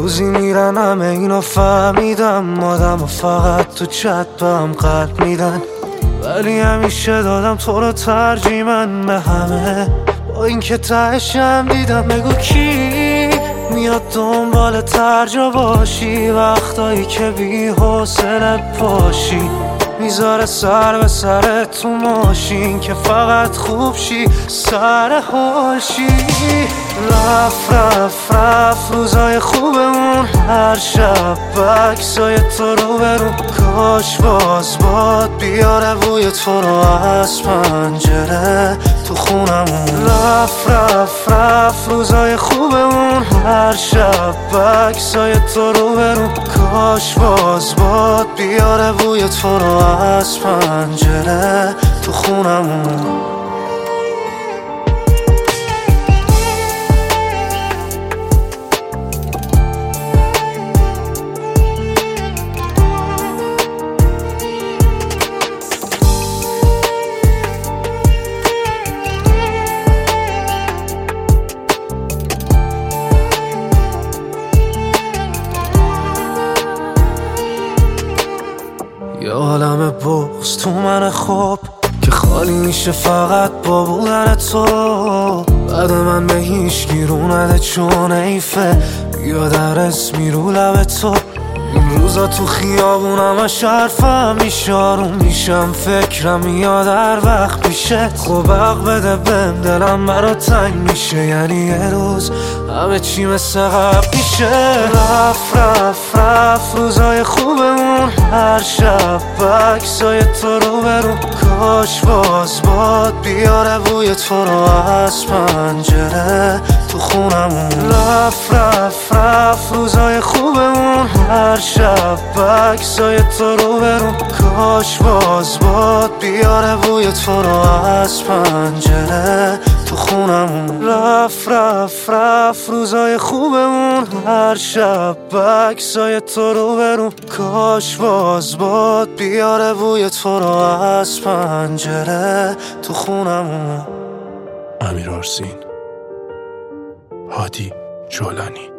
روزی میرن همه اینو فهمیدم، آدم و فقط تو چت به هم قلب میدن، ولی همیشه دادم تو رو ترجیح من به همه، با این که تهشم دیدم. بگو کی میاد دنبال ترجا باشی وقتایی که بی حوصله پاشی، میذاره سر به سر تو ماشین که فقط خوب شی سر حال شی. رفت روزای خوبمون، هر شب بکسای تو رو برون، کاش باز باد بیاره بوی تو رو از پنجره تو خونمون. رفت روزای خوبمون، هر شب بکسای تو رو برون، کاش باز باد بیاره بوی تو رو از پنجره تو خونمون. یه عالم بغض تو من خوب که خالی میشه فقط با بودن تو، بعد من به هیچ گیرو نده چون ایفه، بیا در اسمی رو لب تو. این روزا تو خیابونم همش حرفم میشه، آروم میشم فکرم میاد هر وقت پیشه. خب حق بده بهم دلم برا تنگ میشه، یعنی یه روز همه چی مثل قبل میشه. رفت روزای خوبمون، هر شب بکسای تو رو برون، کاش باز باد بیاره بوی تو رو از پنجره تو خونمون. رفت روزای خوبمون، هر شب بکسای تو رو برون، کاش باز باد بیاره بوی تو رو از پنجره تو خونمون. رفت روزای خوبمون، هر شب بکسای تو رو برون، کاش باز باد بیاره بوی تو رو از پنجره تو خونمون. امیر آرسین، هادی جولانی.